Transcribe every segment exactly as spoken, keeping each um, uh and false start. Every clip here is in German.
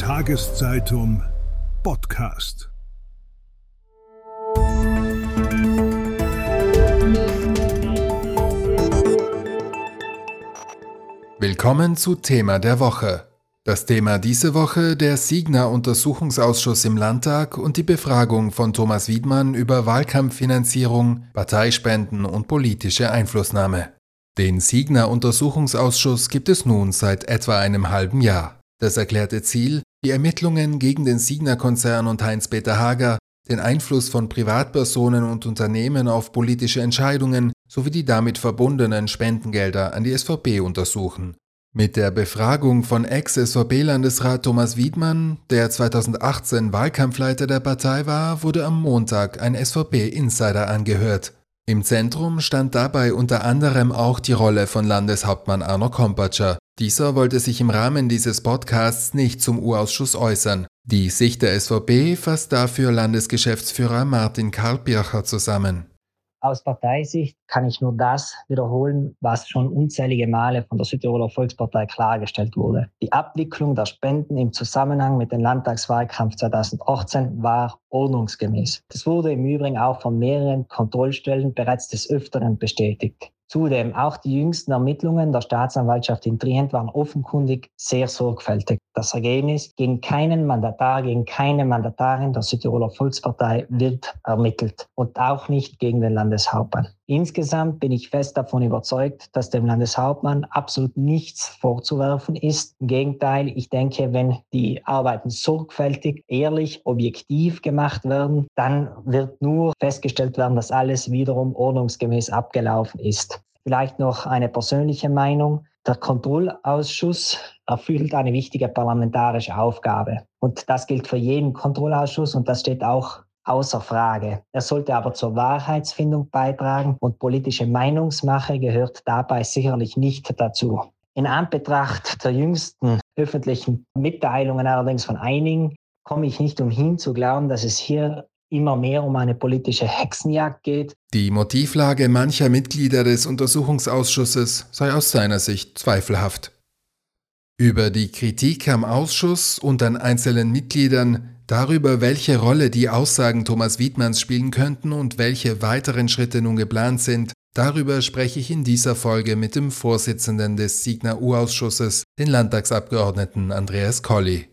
Tageszeitung Podcast. Willkommen zu Thema der Woche. Das Thema diese Woche der Signa-Untersuchungsausschuss im Landtag und die Befragung von Thomas Wiedmann über Wahlkampffinanzierung, Parteispenden und politische Einflussnahme. Den Signa-Untersuchungsausschuss gibt es nun seit etwa einem halben Jahr. Das erklärte Ziel, die Ermittlungen gegen den Signa-Konzern und Heinz-Peter Hager, den Einfluss von Privatpersonen und Unternehmen auf politische Entscheidungen sowie die damit verbundenen Spendengelder an die S V P untersuchen. Mit der Befragung von Ex-S V P-Landesrat Thomas Wiedmann, der zweitausendachtzehn Wahlkampfleiter der Partei war, wurde am Montag ein S V P-Insider angehört. Im Zentrum stand dabei unter anderem auch die Rolle von Landeshauptmann Arno Kompatscher. Dieser wollte sich im Rahmen dieses Podcasts nicht zum U-Ausschuss äußern. Die Sicht der S V P fasst dafür Landesgeschäftsführer Martin Karlbircher zusammen. Aus Parteisicht kann ich nur das wiederholen, was schon unzählige Male von der Südtiroler Volkspartei klargestellt wurde. Die Abwicklung der Spenden im Zusammenhang mit dem Landtagswahlkampf zweitausendachtzehn war ordnungsgemäß. Das wurde im Übrigen auch von mehreren Kontrollstellen bereits des Öfteren bestätigt. Zudem, auch die jüngsten Ermittlungen der Staatsanwaltschaft in Trient waren offenkundig sehr sorgfältig. Das Ergebnis: gegen keinen Mandatar, gegen keine Mandatarin der Südtiroler Volkspartei wird ermittelt und auch nicht gegen den Landeshauptmann. Insgesamt bin ich fest davon überzeugt, dass dem Landeshauptmann absolut nichts vorzuwerfen ist. Im Gegenteil, ich denke, wenn die Arbeiten sorgfältig, ehrlich, objektiv gemacht werden, dann wird nur festgestellt werden, dass alles wiederum ordnungsgemäß abgelaufen ist. Vielleicht noch eine persönliche Meinung. Der Kontrollausschuss erfüllt eine wichtige parlamentarische Aufgabe. Und das gilt für jeden Kontrollausschuss und das steht auch außer Frage. Er sollte aber zur Wahrheitsfindung beitragen und politische Meinungsmache gehört dabei sicherlich nicht dazu. In Anbetracht der jüngsten öffentlichen Mitteilungen allerdings von einigen komme ich nicht umhin zu glauben, dass es hier immer mehr um eine politische Hexenjagd geht. Die Motivlage mancher Mitglieder des Untersuchungsausschusses sei aus seiner Sicht zweifelhaft. Über die Kritik am Ausschuss und an einzelnen Mitgliedern, darüber, welche Rolle die Aussagen Thomas Wiedmanns spielen könnten und welche weiteren Schritte nun geplant sind, darüber spreche ich in dieser Folge mit dem Vorsitzenden des Signa-U-Ausschusses, den Landtagsabgeordneten Andreas Colli.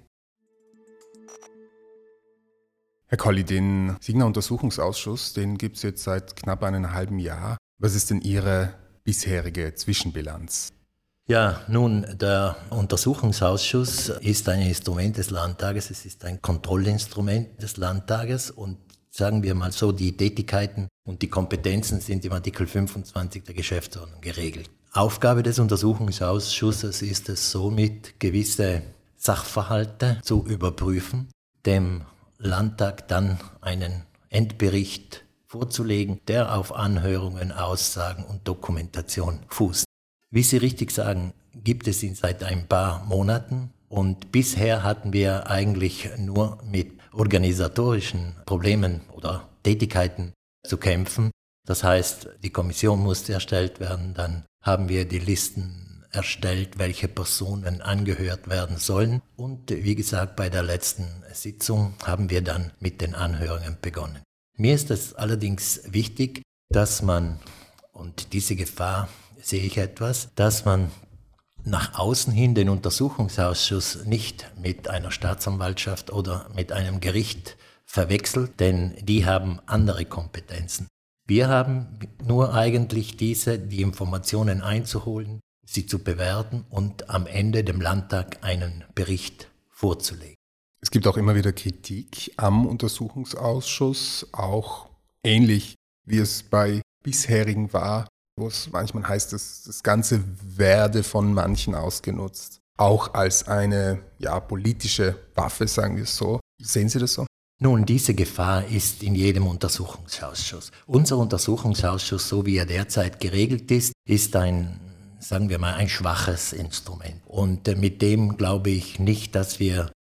Herr Colli, den Signa-Untersuchungsausschuss, den gibt es jetzt seit knapp einem halben Jahr. Was ist denn Ihre bisherige Zwischenbilanz? Ja, nun, der Untersuchungsausschuss ist ein Instrument des Landtages, es ist ein Kontrollinstrument des Landtages und sagen wir mal so, die Tätigkeiten und die Kompetenzen sind im Artikel fünfundzwanzig der Geschäftsordnung geregelt. Aufgabe des Untersuchungsausschusses ist es somit, gewisse Sachverhalte zu überprüfen, dem Landtag dann einen Endbericht vorzulegen, der auf Anhörungen, Aussagen und Dokumentation fußt. Wie Sie richtig sagen, gibt es ihn seit ein paar Monaten und bisher hatten wir eigentlich nur mit organisatorischen Problemen oder Tätigkeiten zu kämpfen. Das heißt, die Kommission musste erstellt werden, dann haben wir die Listen erstellt, welche Personen angehört werden sollen. Und wie gesagt, bei der letzten Sitzung haben wir dann mit den Anhörungen begonnen. Mir ist es allerdings wichtig, dass man, und diese Gefahr sehe ich etwas, dass man nach außen hin den Untersuchungsausschuss nicht mit einer Staatsanwaltschaft oder mit einem Gericht verwechselt, denn die haben andere Kompetenzen. Wir haben nur eigentlich diese, die Informationen einzuholen, sie zu bewerten und am Ende dem Landtag einen Bericht vorzulegen. Es gibt auch immer wieder Kritik am Untersuchungsausschuss, auch ähnlich wie es bei bisherigen war, wo es manchmal heißt, dass das Ganze werde von manchen ausgenutzt, auch als eine ja, politische Waffe, sagen wir es so. Sehen Sie das so? Nun, diese Gefahr ist in jedem Untersuchungsausschuss. Unser Untersuchungsausschuss, so wie er derzeit geregelt ist, ist ein, sagen wir mal, ein schwaches Instrument. Und mit dem glaube ich nicht, dass wir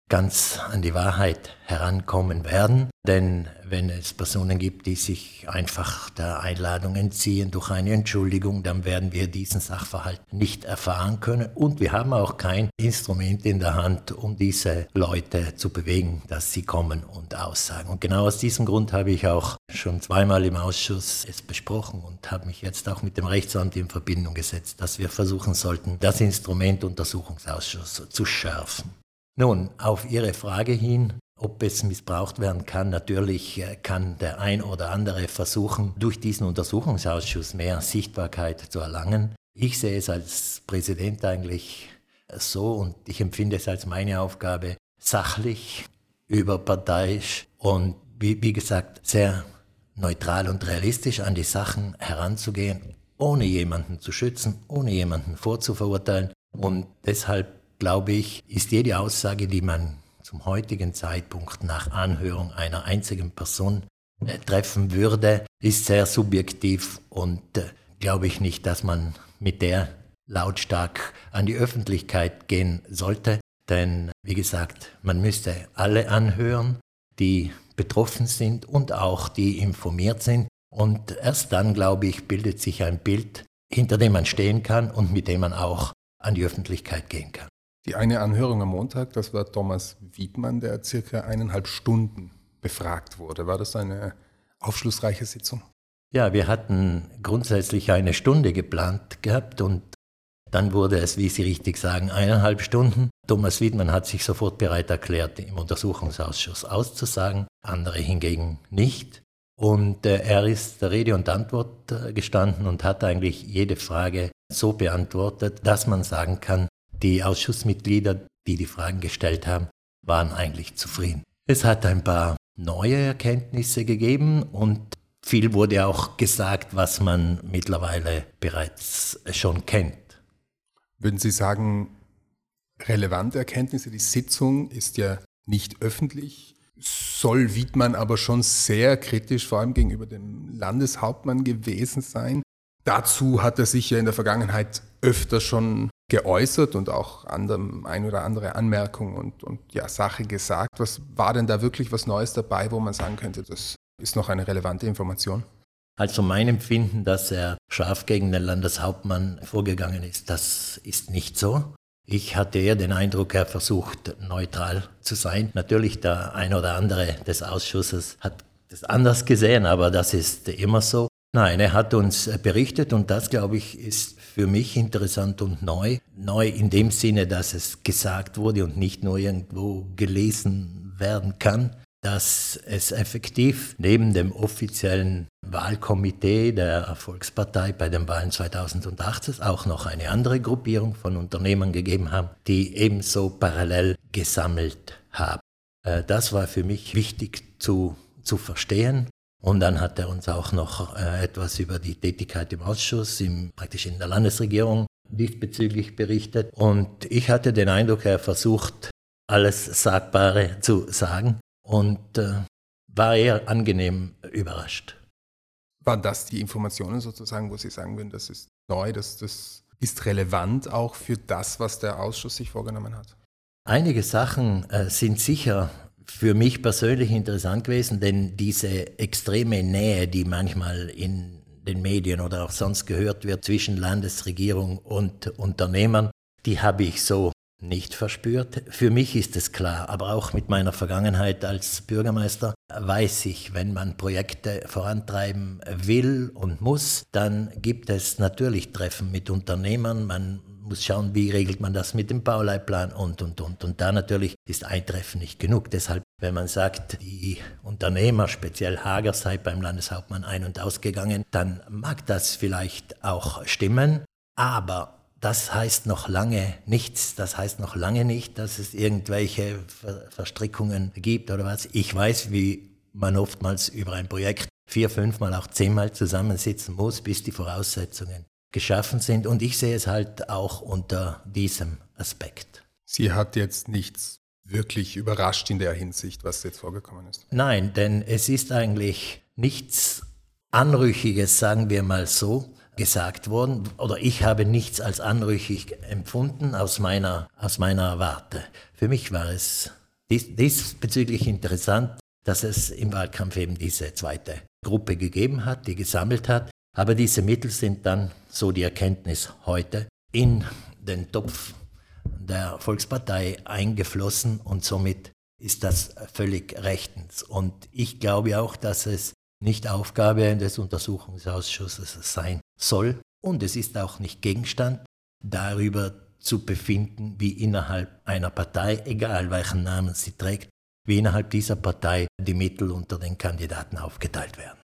ganz an die Wahrheit herankommen werden. Denn wenn es Personen gibt, die sich einfach der Einladung entziehen durch eine Entschuldigung, dann werden wir diesen Sachverhalt nicht erfahren können. Und wir haben auch kein Instrument in der Hand, um diese Leute zu bewegen, dass sie kommen und aussagen. Und genau aus diesem Grund habe ich auch schon zweimal im Ausschuss es besprochen und habe mich jetzt auch mit dem Rechtsamt in Verbindung gesetzt, dass wir versuchen sollten, das Instrument Untersuchungsausschuss zu schärfen. Nun, auf Ihre Frage hin, ob es missbraucht werden kann, natürlich kann der ein oder andere versuchen, durch diesen Untersuchungsausschuss mehr Sichtbarkeit zu erlangen. Ich sehe es als Präsident eigentlich so und ich empfinde es als meine Aufgabe, sachlich, überparteiisch und wie, wie gesagt, sehr neutral und realistisch an die Sachen heranzugehen, ohne jemanden zu schützen, ohne jemanden vorzuverurteilen. Und deshalb glaube ich, ist jede Aussage, die man zum heutigen Zeitpunkt nach Anhörung einer einzigen Person äh, treffen würde, ist sehr subjektiv und äh, glaube ich nicht, dass man mit der lautstark an die Öffentlichkeit gehen sollte. Denn, wie gesagt, man müsste alle anhören, die betroffen sind und auch die informiert sind. Und erst dann, glaube ich, bildet sich ein Bild, hinter dem man stehen kann und mit dem man auch an die Öffentlichkeit gehen kann. Die eine Anhörung am Montag, das war Thomas Wiedmann, der circa eineinhalb Stunden befragt wurde. War das eine aufschlussreiche Sitzung? Ja, wir hatten grundsätzlich eine Stunde geplant gehabt und dann wurde es, wie Sie richtig sagen, eineinhalb Stunden. Thomas Wiedmann hat sich sofort bereit erklärt, im Untersuchungsausschuss auszusagen, andere hingegen nicht. Und äh, er ist der Rede und Antwort äh, gestanden und hat eigentlich jede Frage so beantwortet, dass man sagen kann, die Ausschussmitglieder, die die Fragen gestellt haben, waren eigentlich zufrieden. Es hat ein paar neue Erkenntnisse gegeben und viel wurde auch gesagt, was man mittlerweile bereits schon kennt. Würden Sie sagen, relevante Erkenntnisse? Die Sitzung ist ja nicht öffentlich, soll Wiedmann aber schon sehr kritisch, vor allem gegenüber dem Landeshauptmann gewesen sein. Dazu hat er sich ja in der Vergangenheit öfter schon geäußert und auch andere, ein oder andere Anmerkung und, und ja, Sache gesagt. Was war denn da wirklich was Neues dabei, wo man sagen könnte, das ist noch eine relevante Information? Also mein Empfinden, dass er scharf gegen den Landeshauptmann vorgegangen ist, das ist nicht so. Ich hatte eher den Eindruck, er versucht neutral zu sein. Natürlich der ein oder andere des Ausschusses hat das anders gesehen, aber das ist immer so. Nein, er hat uns berichtet und das, glaube ich, ist für mich interessant und neu. Neu in dem Sinne, dass es gesagt wurde und nicht nur irgendwo gelesen werden kann, dass es effektiv neben dem offiziellen Wahlkomitee der Volkspartei bei den Wahlen zweitausendacht auch noch eine andere Gruppierung von Unternehmern gegeben haben, die ebenso parallel gesammelt haben. Das war für mich wichtig zu, zu verstehen. Und dann hat er uns auch noch äh, etwas über die Tätigkeit im Ausschuss, im, praktisch in der Landesregierung diesbezüglich berichtet. Und ich hatte den Eindruck, er versucht, alles Sagbare zu sagen und äh, war eher angenehm überrascht. Waren das die Informationen sozusagen, wo Sie sagen würden, das ist neu, das, das ist relevant auch für das, was der Ausschuss sich vorgenommen hat? Einige Sachen äh, sind sicher für mich persönlich interessant gewesen, denn diese extreme Nähe, die manchmal in den Medien oder auch sonst gehört wird zwischen Landesregierung und Unternehmern, die habe ich so nicht verspürt. Für mich ist es klar, aber auch mit meiner Vergangenheit als Bürgermeister weiß ich, wenn man Projekte vorantreiben will und muss, dann gibt es natürlich Treffen mit Unternehmern, man muss schauen, wie regelt man das mit dem Bauleitplan und, und, und. Und da natürlich ist ein Treffen nicht genug. Deshalb, wenn man sagt, die Unternehmer, speziell Hager, sei beim Landeshauptmann ein- und ausgegangen, dann mag das vielleicht auch stimmen, aber das heißt noch lange nichts. Das heißt noch lange nicht, dass es irgendwelche Ver- Verstrickungen gibt oder was. Ich weiß, wie man oftmals über ein Projekt vier, fünfmal, auch zehnmal zusammensitzen muss, bis die Voraussetzungen geschaffen sind. Und ich sehe es halt auch unter diesem Aspekt. Sie hat jetzt nichts wirklich überrascht in der Hinsicht, was jetzt vorgekommen ist? Nein, denn es ist eigentlich nichts Anrüchiges, sagen wir mal so, gesagt worden. Oder ich habe nichts als anrüchig empfunden aus meiner, aus meiner Warte. Für mich war es Dies, diesbezüglich interessant, dass es im Wahlkampf eben diese zweite Gruppe gegeben hat, die gesammelt hat. Aber diese Mittel sind dann, so die Erkenntnis heute, in den Topf der Volkspartei eingeflossen und somit ist das völlig rechtens. Und ich glaube auch, dass es nicht Aufgabe des Untersuchungsausschusses sein soll und es ist auch nicht Gegenstand, darüber zu befinden, wie innerhalb einer Partei, egal welchen Namen sie trägt, wie innerhalb dieser Partei die Mittel unter den Kandidaten aufgeteilt werden.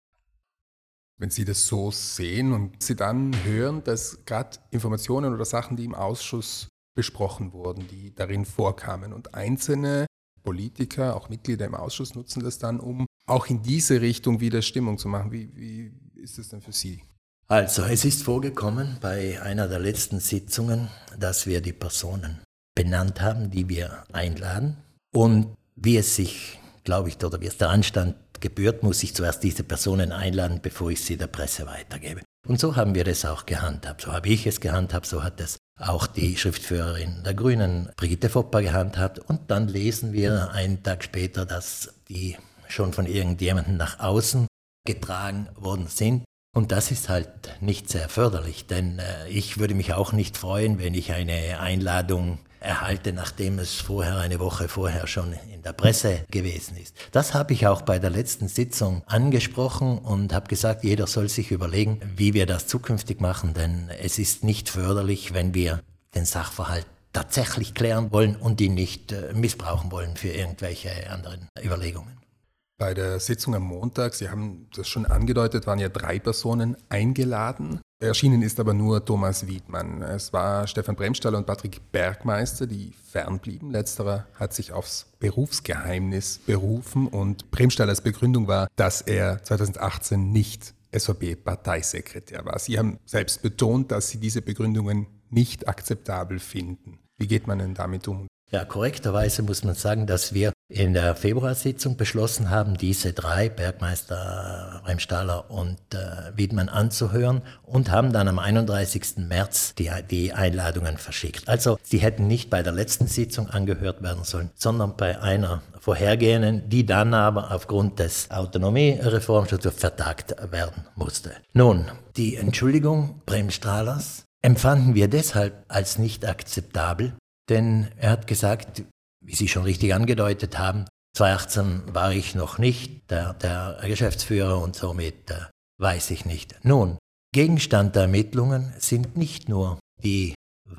Wenn Sie das so sehen und Sie dann hören, dass gerade Informationen oder Sachen, die im Ausschuss besprochen wurden, die darin vorkamen und einzelne Politiker, auch Mitglieder im Ausschuss nutzen das dann, um auch in diese Richtung wieder Stimmung zu machen. Wie, wie ist das denn für Sie? Also, es ist vorgekommen bei einer der letzten Sitzungen, dass wir die Personen benannt haben, die wir einladen. Und wie es sich, glaube ich, oder wie es der Anstand gebührt, muss ich zuerst diese Personen einladen, bevor ich sie der Presse weitergebe. Und so haben wir das auch gehandhabt. So habe ich es gehandhabt, so hat es auch die Schriftführerin der Grünen, Brigitte Fopper, gehandhabt. Und dann lesen wir einen Tag später, dass die schon von irgendjemandem nach außen getragen worden sind. Und das ist halt nicht sehr förderlich, denn äh, ich würde mich auch nicht freuen, wenn ich eine Einladung erhalte, nachdem es vorher, eine Woche vorher schon in der Presse gewesen ist. Das habe ich auch bei der letzten Sitzung angesprochen und habe gesagt, jeder soll sich überlegen, wie wir das zukünftig machen, denn es ist nicht förderlich, wenn wir den Sachverhalt tatsächlich klären wollen und ihn nicht äh, missbrauchen wollen für irgendwelche anderen Überlegungen. Bei der Sitzung am Montag, Sie haben das schon angedeutet, waren ja drei Personen eingeladen. Erschienen ist aber nur Thomas Wiedmann. Es war Stefan Bremstaller und Patrick Bergmeister, die fernblieben. Letzterer hat sich aufs Berufsgeheimnis berufen und Bremstallers Begründung war, dass er zweitausendachtzehn nicht S V P-Parteisekretär war. Sie haben selbst betont, dass Sie diese Begründungen nicht akzeptabel finden. Wie geht man denn damit um? Ja, korrekterweise muss man sagen, dass wir in der Februarsitzung beschlossen haben, diese drei, Bergmeister, Bremstaller und äh, Wiedmann, anzuhören und haben dann am einunddreißigsten März die, die Einladungen verschickt. Also sie hätten nicht bei der letzten Sitzung angehört werden sollen, sondern bei einer vorhergehenden, die dann aber aufgrund des Autonomiereformschutzes vertagt werden musste. Nun, die Entschuldigung Bremstallers empfanden wir deshalb als nicht akzeptabel, denn er hat gesagt, wie Sie schon richtig angedeutet haben, zweitausendachtzehn war ich noch nicht der, der Geschäftsführer und somit äh, weiß ich nicht. Nun, Gegenstand der Ermittlungen sind nicht nur die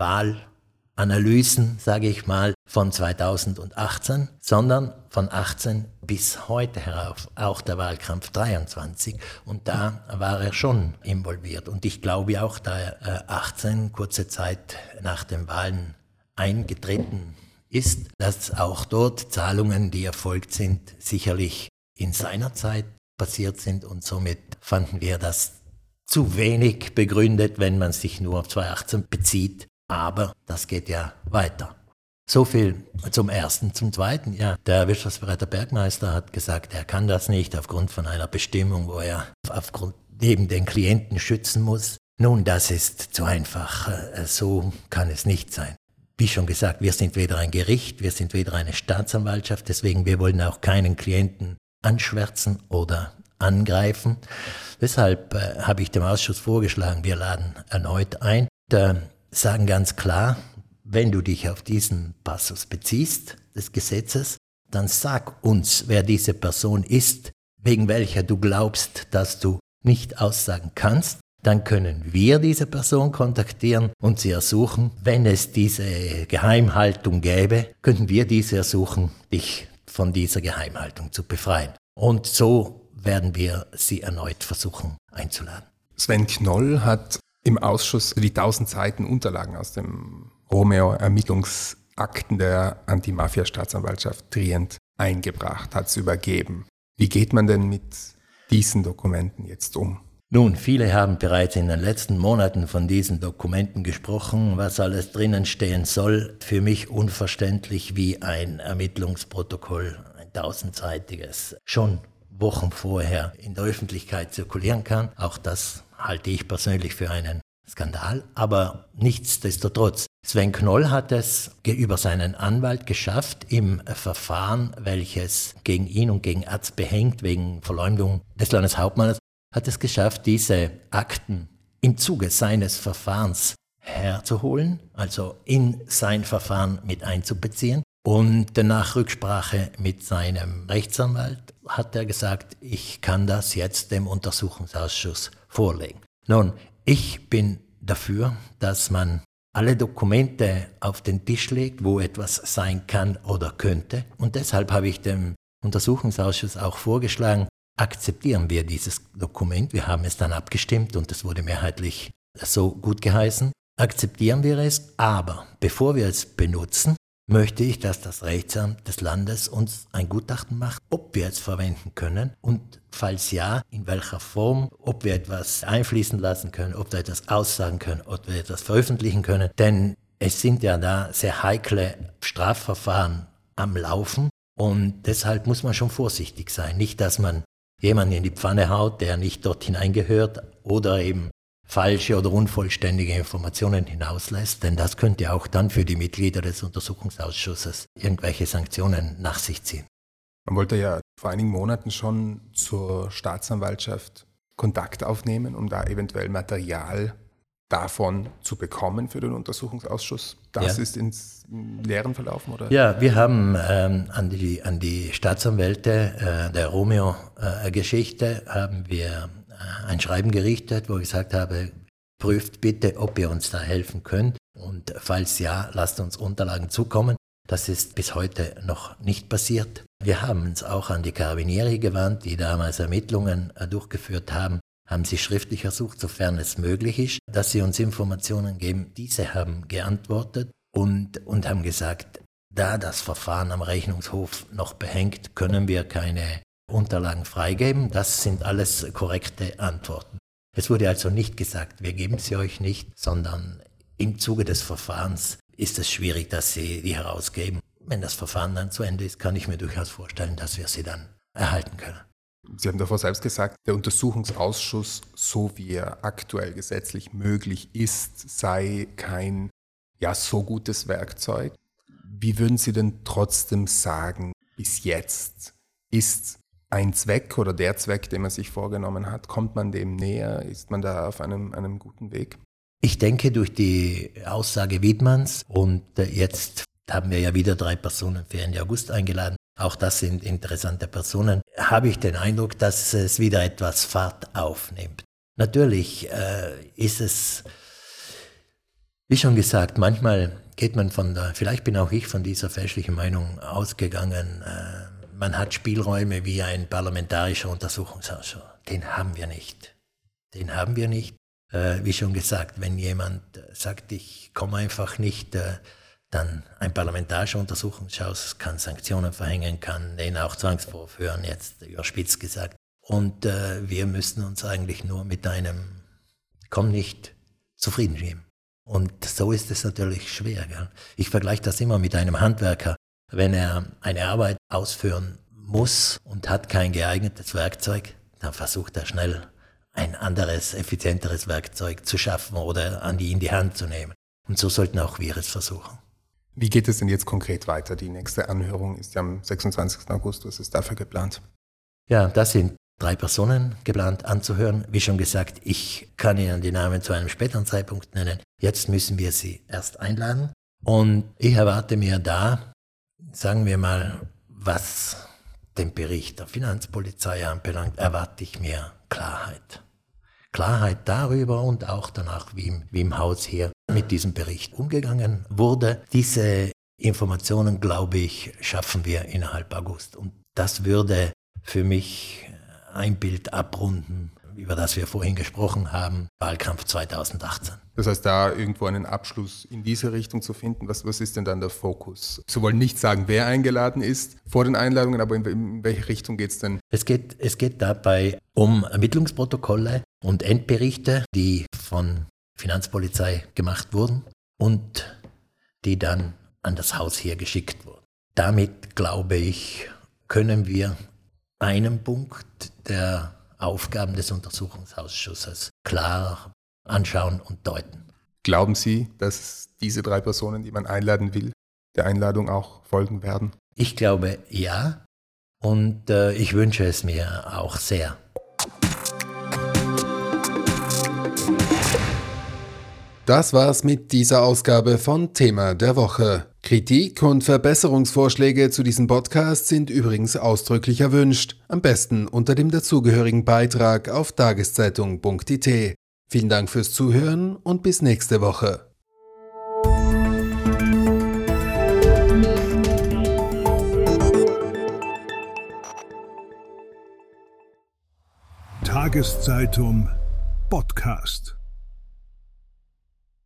Wahlanalysen, sage ich mal, von zweitausendachtzehn, sondern von achtzehn bis heute herauf, auch der Wahlkampf dreiundzwanzig. Und da war er schon involviert. Und ich glaube auch, da er äh, achtzehn, kurze Zeit nach den Wahlen eingetreten ist, dass auch dort Zahlungen, die erfolgt sind, sicherlich in seiner Zeit passiert sind und somit fanden wir das zu wenig begründet, wenn man sich nur auf zweitausendachtzehn bezieht, aber das geht ja weiter. So viel zum Ersten. Zum Zweiten, ja, der Wirtschaftsberater Bergmeister hat gesagt, er kann das nicht aufgrund von einer Bestimmung, wo er aufgrund neben den Klienten schützen muss. Nun, das ist zu einfach, so kann es nicht sein. Wie schon gesagt, wir sind weder ein Gericht, wir sind weder eine Staatsanwaltschaft, deswegen wir wollen auch keinen Klienten anschwärzen oder angreifen. Deshalb äh, habe ich dem Ausschuss vorgeschlagen, wir laden erneut ein und äh, sagen ganz klar, wenn du dich auf diesen Passus beziehst des Gesetzes, dann sag uns, wer diese Person ist, wegen welcher du glaubst, dass du nicht aussagen kannst. Dann können wir diese Person kontaktieren und sie ersuchen, wenn es diese Geheimhaltung gäbe, könnten wir diese ersuchen, dich von dieser Geheimhaltung zu befreien. Und so werden wir sie erneut versuchen einzuladen. Sven Knoll hat im Ausschuss die tausend Seiten Unterlagen aus dem Romeo-Ermittlungsakten der Anti-Mafia-Staatsanwaltschaft Trient eingebracht, hat es übergeben. Wie geht man denn mit diesen Dokumenten jetzt um? Nun, viele haben bereits in den letzten Monaten von diesen Dokumenten gesprochen, was alles drinnen stehen soll. Für mich unverständlich, wie ein Ermittlungsprotokoll, ein tausendseitiges, schon Wochen vorher in der Öffentlichkeit zirkulieren kann. Auch das halte ich persönlich für einen Skandal, aber nichtsdestotrotz, Sven Knoll hat es über seinen Anwalt geschafft, im Verfahren, welches gegen ihn und gegen Erz behängt, wegen Verleumdung des Landeshauptmannes, hat es geschafft, diese Akten im Zuge seines Verfahrens herzuholen, also in sein Verfahren mit einzubeziehen. Und nach Rücksprache mit seinem Rechtsanwalt hat er gesagt, ich kann das jetzt dem Untersuchungsausschuss vorlegen. Nun, ich bin dafür, dass man alle Dokumente auf den Tisch legt, wo etwas sein kann oder könnte. Und deshalb habe ich dem Untersuchungsausschuss auch vorgeschlagen, akzeptieren wir dieses Dokument. Wir haben es dann abgestimmt und es wurde mehrheitlich so gut geheißen. Akzeptieren wir es, aber bevor wir es benutzen, möchte ich, dass das Rechtsamt des Landes uns ein Gutachten macht, ob wir es verwenden können und falls ja, in welcher Form, ob wir etwas einfließen lassen können, ob wir etwas aussagen können, ob wir etwas veröffentlichen können. Denn es sind ja da sehr heikle Strafverfahren am Laufen und deshalb muss man schon vorsichtig sein. Nicht, dass man jemanden in die Pfanne haut, der nicht dort hineingehört oder eben falsche oder unvollständige Informationen hinauslässt, denn das könnte auch dann für die Mitglieder des Untersuchungsausschusses irgendwelche Sanktionen nach sich ziehen. Man wollte ja vor einigen Monaten schon zur Staatsanwaltschaft Kontakt aufnehmen, um da eventuell Material davon zu bekommen für den Untersuchungsausschuss. Das ja. ist ins Leeren verlaufen, oder? Ja, wir haben ähm, an, die, an die Staatsanwälte äh, der Romeo-Geschichte äh, haben wir ein Schreiben gerichtet, wo ich gesagt habe, prüft bitte, ob ihr uns da helfen könnt und falls ja, lasst uns Unterlagen zukommen. Das ist bis heute noch nicht passiert. Wir haben uns auch an die Carabinieri gewandt, die damals Ermittlungen durchgeführt haben, haben sie schriftlich ersucht, sofern es möglich ist, dass sie uns Informationen geben. Diese haben geantwortet und, und haben gesagt, da das Verfahren am Rechnungshof noch behängt, können wir keine Unterlagen freigeben. Das sind alles korrekte Antworten. Es wurde also nicht gesagt, wir geben sie euch nicht, sondern im Zuge des Verfahrens ist es schwierig, dass sie die herausgeben. Wenn das Verfahren dann zu Ende ist, kann ich mir durchaus vorstellen, dass wir sie dann erhalten können. Sie haben davor selbst gesagt, der Untersuchungsausschuss, so wie er aktuell gesetzlich möglich ist, sei kein ja so gutes Werkzeug. Wie würden Sie denn trotzdem sagen, bis jetzt ist ein Zweck oder der Zweck, den man sich vorgenommen hat, kommt man dem näher? Ist man da auf einem, einem guten Weg? Ich denke, durch die Aussage Wiedmanns und jetzt haben wir ja wieder drei Personen für Ende August eingeladen, auch das sind interessante Personen, habe ich den Eindruck, dass es wieder etwas Fahrt aufnimmt. Natürlich äh, ist es, wie schon gesagt, manchmal geht man von der, vielleicht bin auch ich von dieser fälschlichen Meinung ausgegangen, äh, man hat Spielräume wie ein parlamentarischer Untersuchungsausschuss. Den haben wir nicht. Den haben wir nicht. Äh, wie schon gesagt, wenn jemand sagt, ich komme einfach nicht, äh, dann ein parlamentarischer Untersuchungsausschuss kann Sanktionen verhängen, kann den auch Zwangsvorwurf hören, jetzt überspitzt gesagt. Und äh, wir müssen uns eigentlich nur mit einem Komm nicht zufrieden geben. Und so ist es natürlich schwer. Gell? Ich vergleiche das immer mit einem Handwerker. Wenn er eine Arbeit ausführen muss und hat kein geeignetes Werkzeug, dann versucht er schnell ein anderes, effizienteres Werkzeug zu schaffen oder an die in die Hand zu nehmen. Und so sollten auch wir es versuchen. Wie geht es denn jetzt konkret weiter? Die nächste Anhörung ist ja am sechsundzwanzigsten August. Was ist dafür geplant? Ja, das sind drei Personen geplant anzuhören. Wie schon gesagt, ich kann Ihnen die Namen zu einem späteren Zeitpunkt nennen. Jetzt müssen wir sie erst einladen. Und ich erwarte mir da, sagen wir mal, was den Bericht der Finanzpolizei anbelangt, erwarte ich mir Klarheit. Klarheit darüber und auch danach, wie im, wie im Haus hier mit diesem Bericht umgegangen wurde. Diese Informationen, glaube ich, schaffen wir innerhalb August. Und das würde für mich ein Bild abrunden, über das wir vorhin gesprochen haben, Wahlkampf zweitausendachtzehn. Das heißt, da irgendwo einen Abschluss in diese Richtung zu finden, was, was ist denn dann der Fokus? Sie wollen nicht sagen, wer eingeladen ist vor den Einladungen, aber in, in welche Richtung geht es denn? Es geht, es geht dabei um Ermittlungsprotokolle und Endberichte, die von Finanzpolizei gemacht wurden und die dann an das Haus hier geschickt wurden. Damit, glaube ich, können wir einen Punkt der Aufgaben des Untersuchungsausschusses klar anschauen und deuten. Glauben Sie, dass diese drei Personen, die man einladen will, der Einladung auch folgen werden? Ich glaube ja und äh, ich wünsche es mir auch sehr. Das war's mit dieser Ausgabe von Thema der Woche. Kritik und Verbesserungsvorschläge zu diesem Podcast sind übrigens ausdrücklich erwünscht. Am besten unter dem dazugehörigen Beitrag auf tageszeitung punkt i t. Vielen Dank fürs Zuhören und bis nächste Woche. Tageszeitung Podcast.